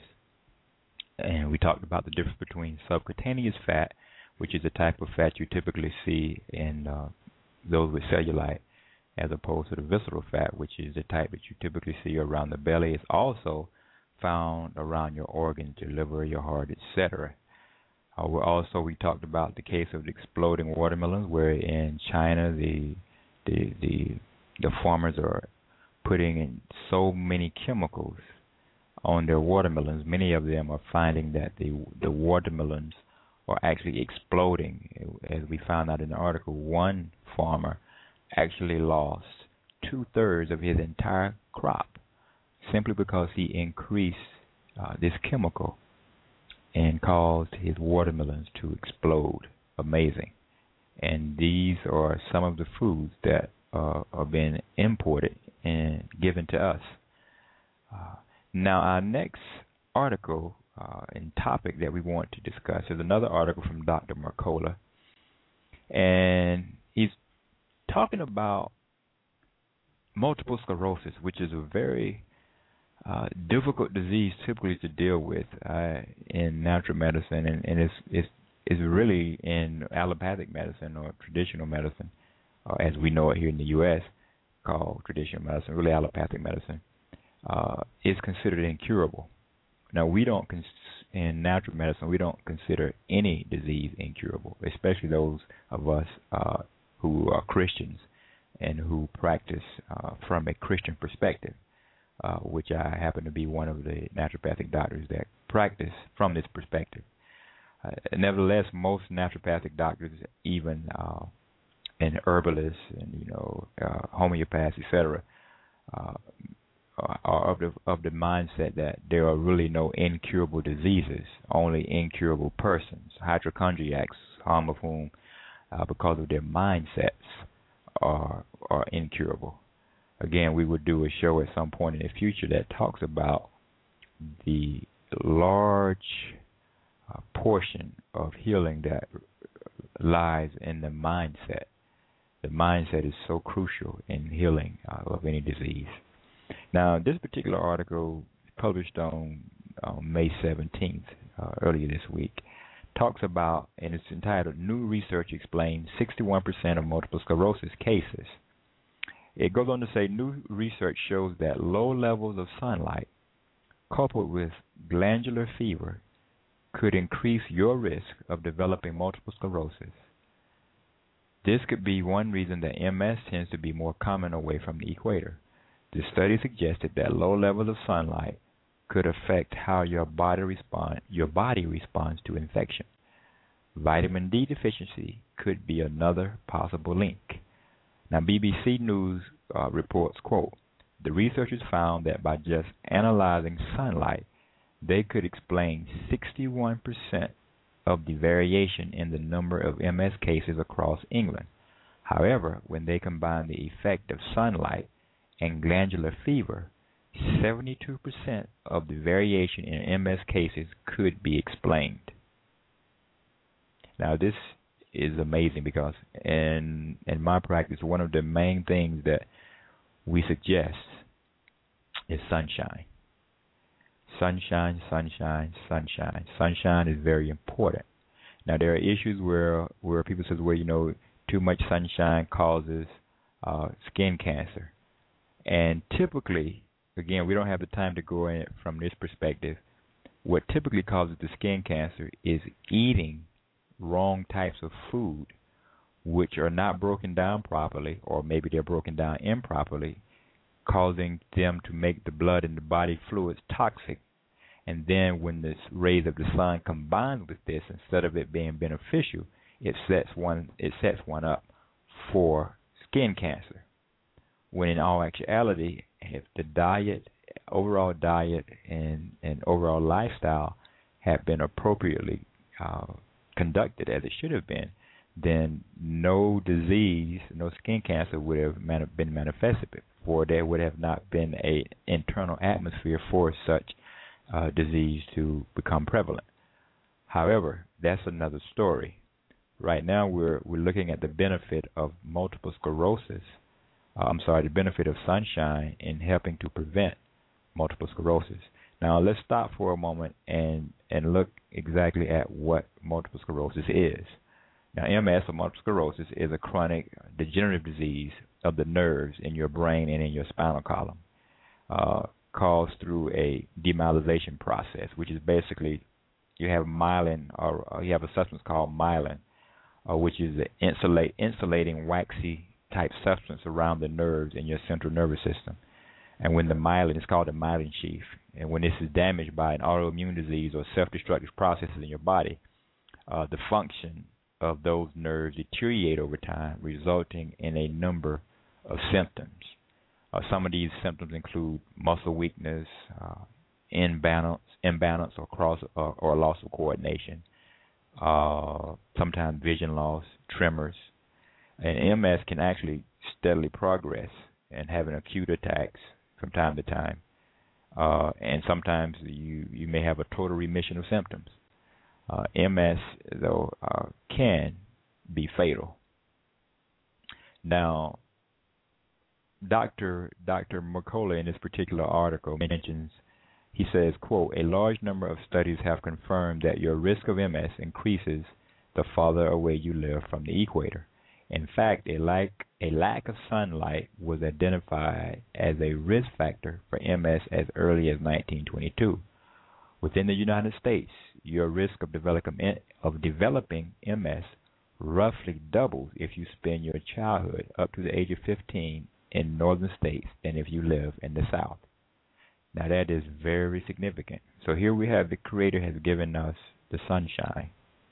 And we talked about the difference between subcutaneous fat, which is the type of fat you typically see in uh, those with cellulite, as opposed to the visceral fat, which is the type that you typically see around the belly. It's also found around your organs, your liver, your heart, et cetera. Uh, we also we talked about the case of the exploding watermelons, where in China the the the the farmers are putting in so many chemicals on their watermelons. Many of them are finding that the the watermelons are actually exploding. As we found out in the article, one farmer actually lost two-thirds of his entire crop simply because he increased uh, this chemical and caused his watermelons to explode. Amazing. And these are some of the foods that uh, are being imported and given to us. Uh, now, our next article uh, and topic that we want to discuss is another article from Doctor Mercola, and he's talking about multiple sclerosis, which is a very uh, difficult disease typically to deal with uh, in natural medicine, and, and it's, it's, it's really in allopathic medicine or traditional medicine, uh, as we know it here in the U S, called traditional medicine, really allopathic medicine, uh, is considered incurable. Now, we don't, cons- in natural medicine, we don't consider any disease incurable, especially those of us uh, who are Christians and who practice uh, from a Christian perspective, uh, which I happen to be one of the naturopathic doctors that practice from this perspective. Uh, nevertheless, most naturopathic doctors, even uh, and herbalists and you know uh, homeopaths, et cetera, uh, are of the of the mindset that there are really no incurable diseases, only incurable persons. Hypochondriacs, some of whom, uh, because of their mindsets, are are incurable. Again, we would do a show at some point in the future that talks about the large uh, portion of healing that lies in the mindset. The mindset is so crucial in healing uh, of any disease. Now, this particular article published on, on May seventeenth, uh, earlier this week, talks about, and it's entitled, New Research Explains sixty-one percent of Multiple Sclerosis Cases. It goes on to say, new research shows that low levels of sunlight coupled with glandular fever could increase your risk of developing multiple sclerosis. This could be one reason that M S tends to be more common away from the equator. The study suggested that low levels of sunlight could affect how your body respond, your body responds to infection. Vitamin D deficiency could be another possible link. Now, B B C News uh, reports, quote, the researchers found that by just analyzing sunlight, they could explain sixty-one percent of the variation in the number of M S cases across England. However, when they combined the effect of sunlight and glandular fever, seventy-two percent of the variation in M S cases could be explained. Now, this is amazing because in in my practice, one of the main things that we suggest is sunshine. Sunshine, sunshine, sunshine. Sunshine is very important. Now, there are issues where where people say, well, you know, too much sunshine causes uh, skin cancer. And typically, again, we don't have the time to go in it from this perspective. What typically causes the skin cancer is eating wrong types of food, which are not broken down properly, or maybe they're broken down improperly, causing them to make the blood and the body fluids toxic. And then when the rays of the sun combine with this, instead of it being beneficial, it sets one it sets one up for skin cancer. When in all actuality, if the diet, overall diet, and, and overall lifestyle have been appropriately uh, conducted as it should have been, then no disease, no skin cancer would have mani- been manifested, for there would have not been an internal atmosphere for such uh, disease to become prevalent. However, that's another story. Right now, we're we're looking at the benefit of multiple sclerosis. Uh, I'm sorry, the benefit of sunshine in helping to prevent multiple sclerosis. Now, let's stop for a moment and and look exactly at what multiple sclerosis is. Now, M S, or multiple sclerosis, is a chronic degenerative disease of the nerves in your brain and in your spinal column, uh, caused through a demyelination process, which is basically you have myelin, or, or you have a substance called myelin, uh, which is an insulate, insulating waxy type substance around the nerves in your central nervous system. And when the myelin is called the myelin sheath, and when this is damaged by an autoimmune disease or self-destructive processes in your body, uh, the function of those nerves deteriorate over time, resulting in a number of symptoms. Uh, some of these symptoms include muscle weakness, uh, imbalance, imbalance or cross uh, or loss of coordination, uh, sometimes vision loss, tremors. And M S can actually steadily progress and having acute attacks from time to time. Uh, and sometimes you, you may have a total remission of symptoms. Uh, M S, though, uh, can be fatal. Now, Doctor Doctor Mercola in this particular article mentions, he says, quote, a large number of studies have confirmed that your risk of M S increases the farther away you live from the equator. In fact, a lack, a lack of sunlight was identified as a risk factor for M S as early as nineteen twenty-two. Within the United States, your risk of developing, of developing M S roughly doubles if you spend your childhood up to the age of fifteen in northern states than if you live in the South. Now, that is very significant. So here we have the Creator has given us the sunshine,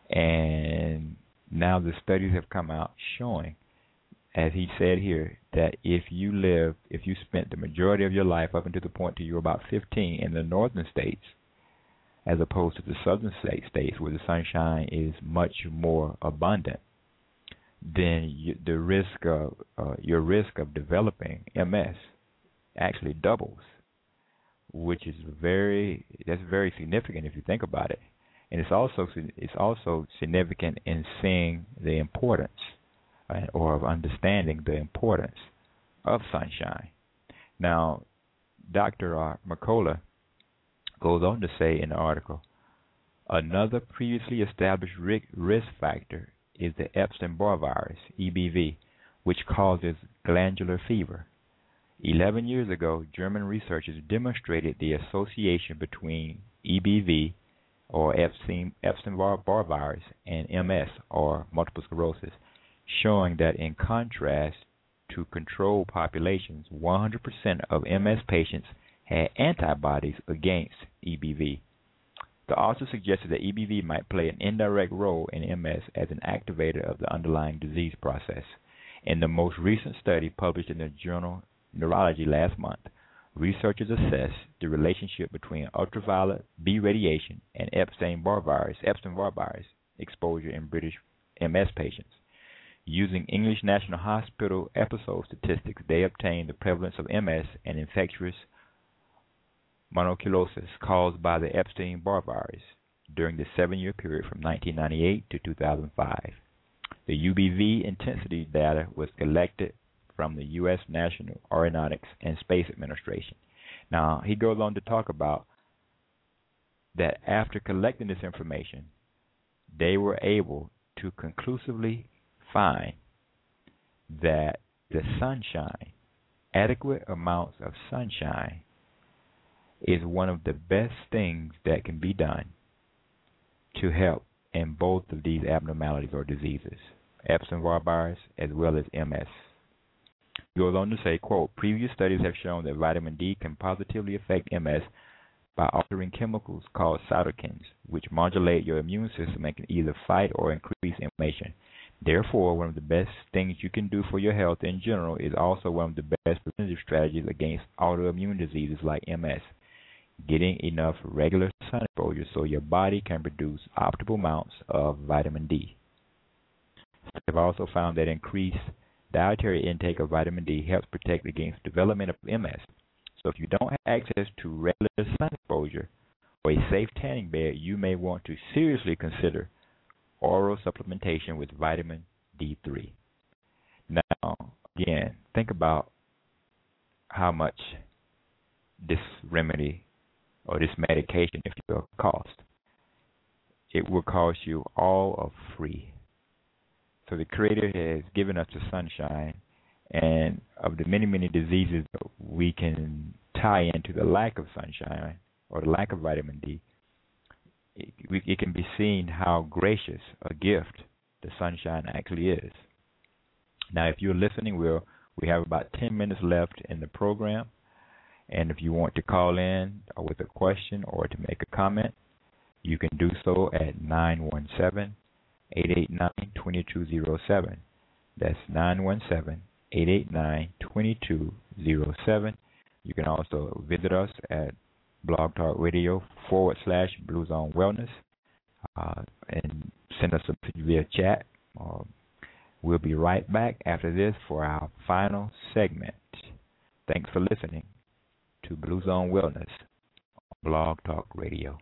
And now the studies have come out showing, as he said here, that if you live, if you spent the majority of your life up until the point till you were about fifteen in the northern states, as opposed to the southern state states where the sunshine is much more abundant, then you, the risk of uh, your risk of developing M S actually doubles, which is very that's very significant if you think about it. And it's also it's also significant in seeing the importance uh, or of understanding the importance of sunshine. Now, Doctor Uh, McCullough goes on to say in the article, another previously established risk factor is the Epstein-Barr virus, E B V, which causes glandular fever. Eleven years ago, German researchers demonstrated the association between E B V, or Epstein, Epstein-Barr virus, and M S, or multiple sclerosis, showing that in contrast to controlled populations, one hundred percent of M S patients had antibodies against E B V. The author suggested that E B V might play an indirect role in M S as an activator of the underlying disease process. In the most recent study published in the journal Neurology last month, researchers assessed the relationship between ultraviolet B radiation and Epstein-Barr virus, Epstein-Barr virus exposure in British M S patients. Using English National Hospital episode statistics, they obtained the prevalence of M S and infectious mononucleosis caused by the Epstein-Barr virus during the seven-year period from nineteen ninety-eight to two thousand five. The U B V intensity data was collected from the U S National Aeronautics and Space Administration. Now, he goes on to talk about that after collecting this information, they were able to conclusively find that the sunshine, adequate amounts of sunshine, is one of the best things that can be done to help in both of these abnormalities or diseases, Epstein-Barr virus as well as M S. He goes on to say, quote, previous studies have shown that vitamin D can positively affect M S by altering chemicals called cytokines, which modulate your immune system and can either fight or increase inflammation. Therefore, one of the best things you can do for your health in general is also one of the best preventative strategies against autoimmune diseases like M S. Getting enough regular sun exposure so your body can produce optimal amounts of vitamin D. They've also found that increased dietary intake of vitamin D helps protect against development of M S. So if you don't have access to regular sun exposure or a safe tanning bed, you may want to seriously consider oral supplementation with vitamin D three. Now, again, think about how much this remedy or this medication, if you will, cost. It will cost you all of free. So the Creator has given us the sunshine, and of the many, many diseases we can tie into the lack of sunshine or the lack of vitamin D, it, we, it can be seen how gracious a gift the sunshine actually is. Now, if you're listening, we'll, we have about ten minutes left in the program. And if you want to call in with a question or to make a comment, you can do so at nine one seven, eight eight nine, two two zero seven. That's nine one seven, eight eight nine, two two zero seven. You can also visit us at Blog Talk Radio forward slash Blue Zone Wellness uh, and send us a message via chat. Uh, we'll be right back after this for our final segment. Thanks for listening to Blue Zone Wellness on Blog Talk Radio.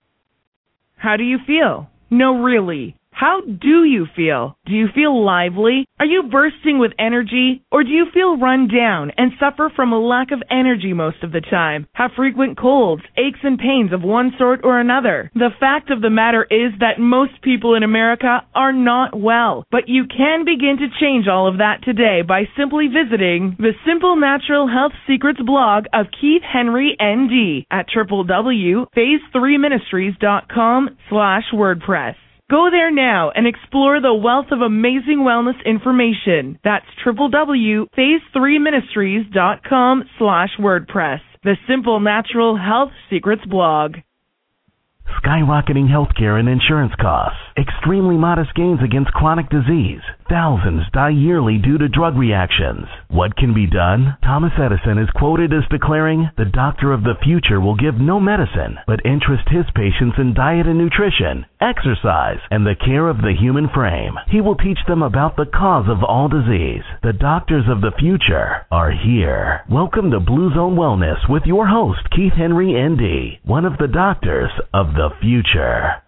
How do you feel? No, really. How do you feel? Do you feel lively? Are you bursting with energy? Or do you feel run down and suffer from a lack of energy most of the time? Have frequent colds, aches and pains of one sort or another? The fact of the matter is that most people in America are not well, but you can begin to change all of that today by simply visiting the Simple Natural Health Secrets blog of Keith Henry, N D at w w w dot phase three ministries dot com slash WordPress. Go there now and explore the wealth of amazing wellness information. That's w w w dot phase three ministries dot com slash WordPress. The Simple Natural Health Secrets blog. skyrocketing healthcare and insurance costs, extremely modest gains against chronic disease. Thousands die yearly due to drug reactions. What can be done? Thomas Edison is quoted as declaring, "The doctor of the future will give no medicine, but interest his patients in diet and nutrition, exercise, and the care of the human frame. He will teach them about the cause of all disease. The doctors of the future are here." Welcome to Blue Zone Wellness with your host, Keith Henry, N D, one of the doctors of the future.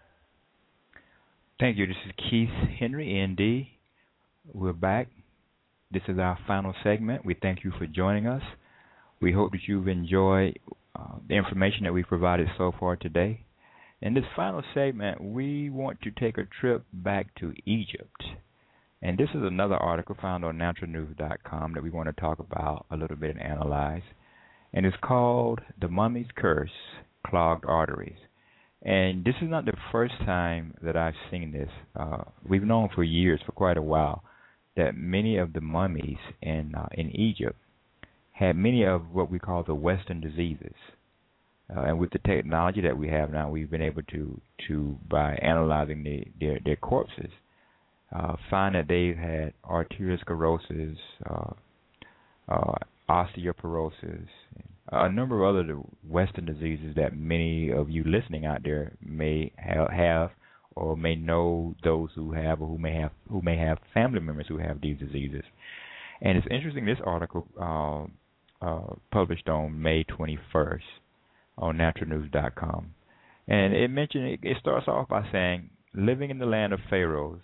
Thank you. This is Keith Henry, N D. We're back. This is our final segment. We thank you for joining us. We hope that you've enjoyed uh, the information that we've provided so far today. In this final segment, we want to take a trip back to Egypt. And this is another article found on natural news dot com that we want to talk about a little bit and analyze. And it's called The Mummy's Curse, Clogged Arteries. And this is not the first time that I've seen this. Uh, we've known for years, for quite a while, that many of the mummies in uh, in Egypt had many of what we call the Western diseases. Uh, and with the technology that we have now, we've been able to, to by analyzing the, their, their corpses, uh, find that they've had arteriosclerosis, uh, uh, osteoporosis, a number of other Western diseases that many of you listening out there may ha- have or may know those who have or who may have who may have family members who have these diseases. And it's interesting, this article uh, uh, published on May twenty-first on natural news dot com. And it mentioned, it, it starts off by saying, living in the land of pharaohs,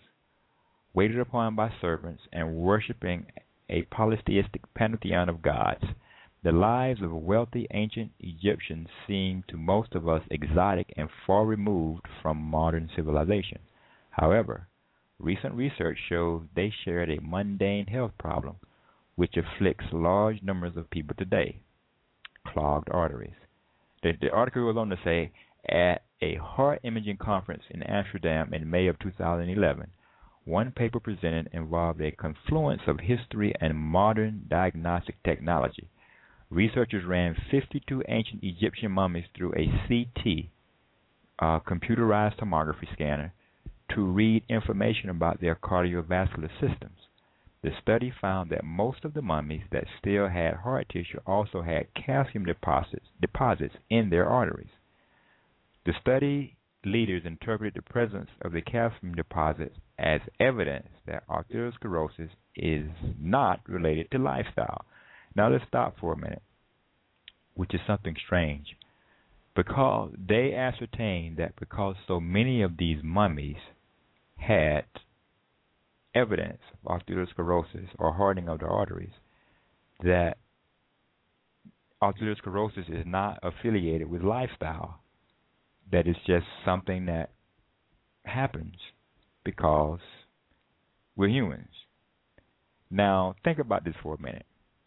waited upon by servants, and worshiping a polytheistic pantheon of gods, the lives of wealthy ancient Egyptians seem to most of us exotic and far removed from modern civilization. However, recent research shows they shared a mundane health problem which afflicts large numbers of people today: clogged arteries. The, the article goes on to say, at a heart imaging conference in Amsterdam in May of two thousand eleven, one paper presented involved a confluence of history and modern diagnostic technology. Researchers ran fifty-two ancient Egyptian mummies through a C T, uh, computerized tomography scanner, to read information about their cardiovascular systems. The study found that most of the mummies that still had heart tissue also had calcium deposits, deposits in their arteries. The study leaders interpreted the presence of the calcium deposits as evidence that arteriosclerosis is not related to lifestyle. Now let's stop for a minute, which is something strange, because they ascertained that because so many of these mummies had evidence of arteriosclerosis or hardening of the arteries, that arteriosclerosis is not affiliated with lifestyle, that it's just something that happens because we're humans. Now, think about this for a minute.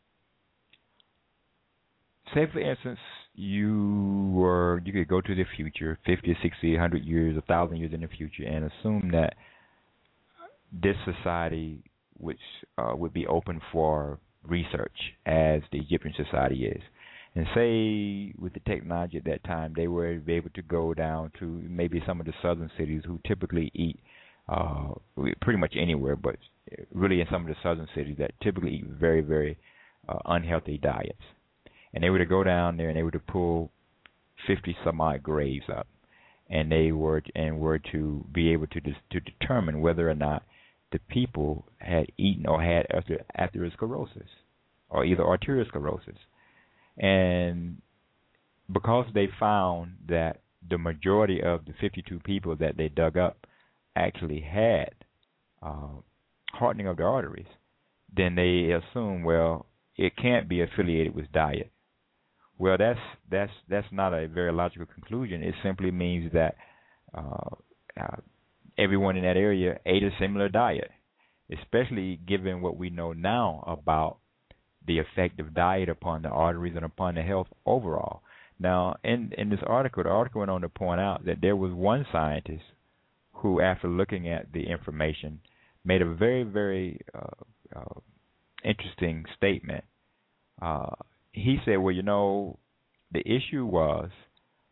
Say, for instance, you were you could go to the future, fifty, sixty, one hundred years, one thousand years in the future, and assume that this society, which uh, would be open for research, as the Egyptian society is, and say with the technology at that time, they were able to go down to maybe some of the southern cities who typically eat uh, pretty much anywhere, but really in some of the southern cities that typically eat very, very uh, unhealthy diets. And they were to go down there and they were to pull fifty some odd graves up, and they were to, and were to be able to dis, to determine whether or not the people had eaten or had atherosclerosis, or either arteriosclerosis. And because they found that the majority of the fifty-two people that they dug up actually had uh, hardening of the arteries, then they assumed, well, it can't be affiliated with diet. Well, that's that's that's not a very logical conclusion. It simply means that uh, uh, everyone in that area ate a similar diet, especially given what we know now about the effect of diet upon the arteries and upon the health overall. Now, in, in this article, the article went on to point out that there was one scientist who, after looking at the information, made a very, very uh, uh, interesting statement. Uh, he said, well, you know, the issue was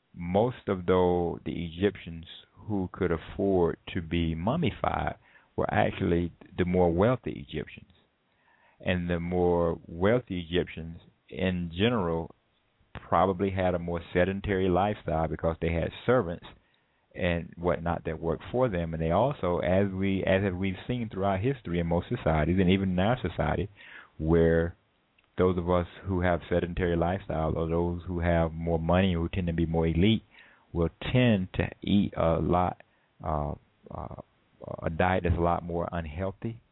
most of though the Egyptians who could afford to be mummified were actually the more wealthy Egyptians. And the more wealthy Egyptians in general probably had a more sedentary lifestyle because they had servants and whatnot that worked for them. And they also, as we as we've seen throughout history in most societies, and even in our society, where those of us who have sedentary lifestyle or those who have more money, who tend to be more elite, will tend to eat a lot, uh, uh, a diet that's a lot more unhealthy.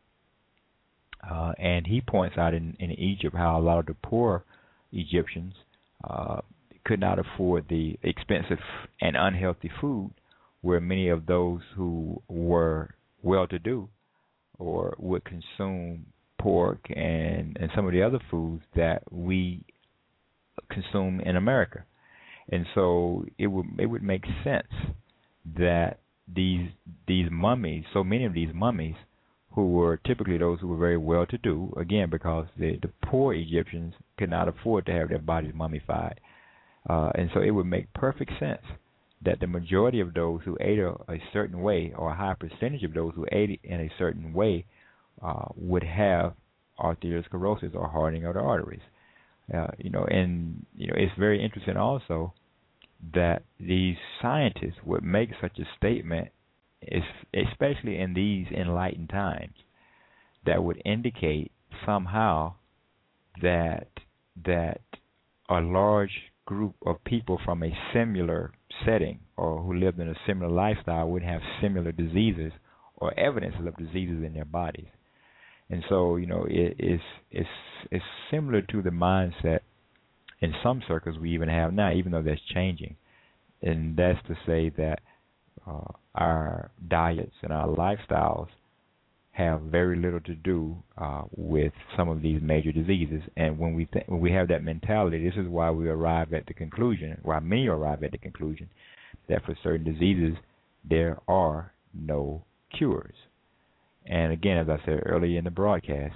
Uh, and he points out in, in Egypt how a lot of the poor Egyptians uh, could not afford the expensive and unhealthy food, where many of those who were well-to-do or would consume pork and, and some of the other foods that we consume in America. And so it would it would make sense that these these mummies, so many of these mummies, who were typically those who were very well-to-do, again, because the, the poor Egyptians could not afford to have their bodies mummified. Uh, and so it would make perfect sense that the majority of those who ate a, a certain way, or a high percentage of those who ate in a certain way, uh, would have arteriosclerosis, or hardening of the arteries. Uh, you know, and you know, it's very interesting also that these scientists would make such a statement, is especially in these enlightened times, that would indicate somehow that that a large group of people from a similar setting, or who lived in a similar lifestyle, would have similar diseases or evidences of diseases in their bodies. And so, you know, it, it's it's it's similar to the mindset in some circles we even have now, even though that's changing. And that's to say that uh, our diets and our lifestyles have very little to do uh, with some of these major diseases. And when we th- when we have that mentality, this is why we arrive at the conclusion, why many arrive at the conclusion, that for certain diseases there are no cures. And again, as I said earlier in the broadcast,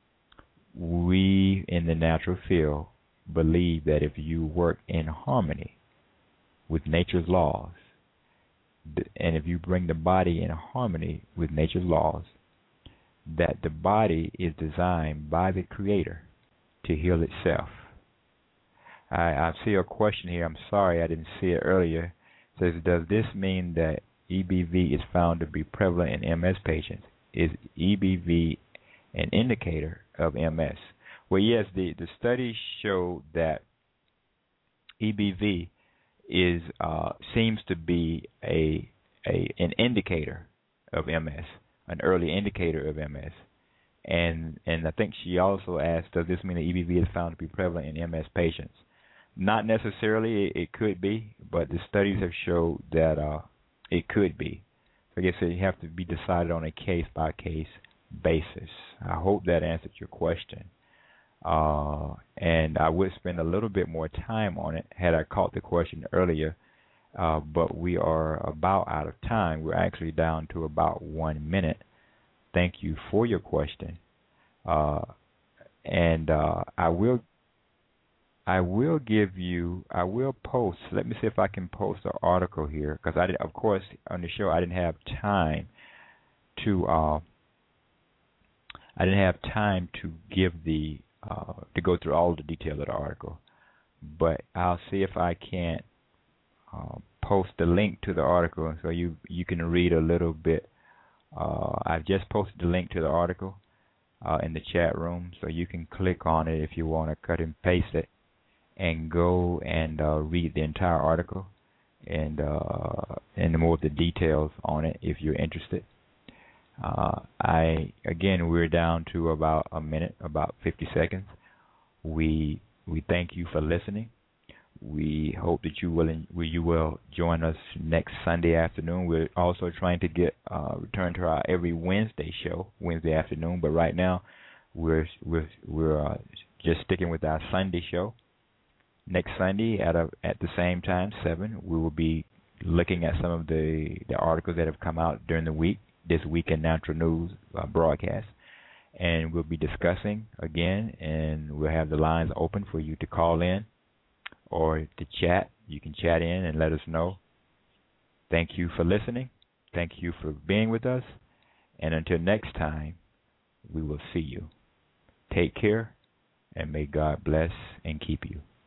we in the natural field believe that if you work in harmony with nature's laws, and if you bring the body in harmony with nature's laws, that the body is designed by the Creator to heal itself. I, I see a question here. I'm sorry I didn't see it earlier. It says, does this mean that E B V is found to be prevalent in M S patients? Is E B V an indicator of M S? Well, yes, the, the studies show that E B V is uh, seems to be a a an indicator of M S, an early indicator of M S. And and I think she also asked, does this mean that E B V is found to be prevalent in M S patients? Not necessarily. It, it could be, but the studies have showed that uh, it could be. So I guess it have to be decided on a case-by-case basis. I hope that answered your question. Uh, and I would spend a little bit more time on it had I caught the question earlier, uh, but we are about out of time. We're actually down to about one minute. Thank you for your question. Uh, and uh, I will I will give you, I will post, let me see if I can post an article here, because I did, of course, on the show I didn't have time to, uh, I didn't have time to give the, uh, to go through all the detail of the article, but I'll see if I can't uh, post the link to the article so you, you can read a little bit. Uh, I've just posted the link to the article uh, in the chat room, so you can click on it if you want to cut and paste it, and go and uh, read the entire article and uh, and more of the details on it if you're interested. Uh, I again, we're down to about a minute, about fifty seconds. We we thank you for listening. We hope that you will you will join us next Sunday afternoon. We're also trying to get uh, return to our every Wednesday show, Wednesday afternoon. But right now, we're we're we're uh, just sticking with our Sunday show. Next Sunday at a, at the same time, seven, we will be looking at some of the, the articles that have come out during the week, this week in Natural News uh, broadcast. And we'll be discussing again, and we'll have the lines open for you to call in or the chat. You can chat in and let us know. Thank you for listening. Thank you for being with us. And until next time, we will see you. Take care, and may God bless and keep you.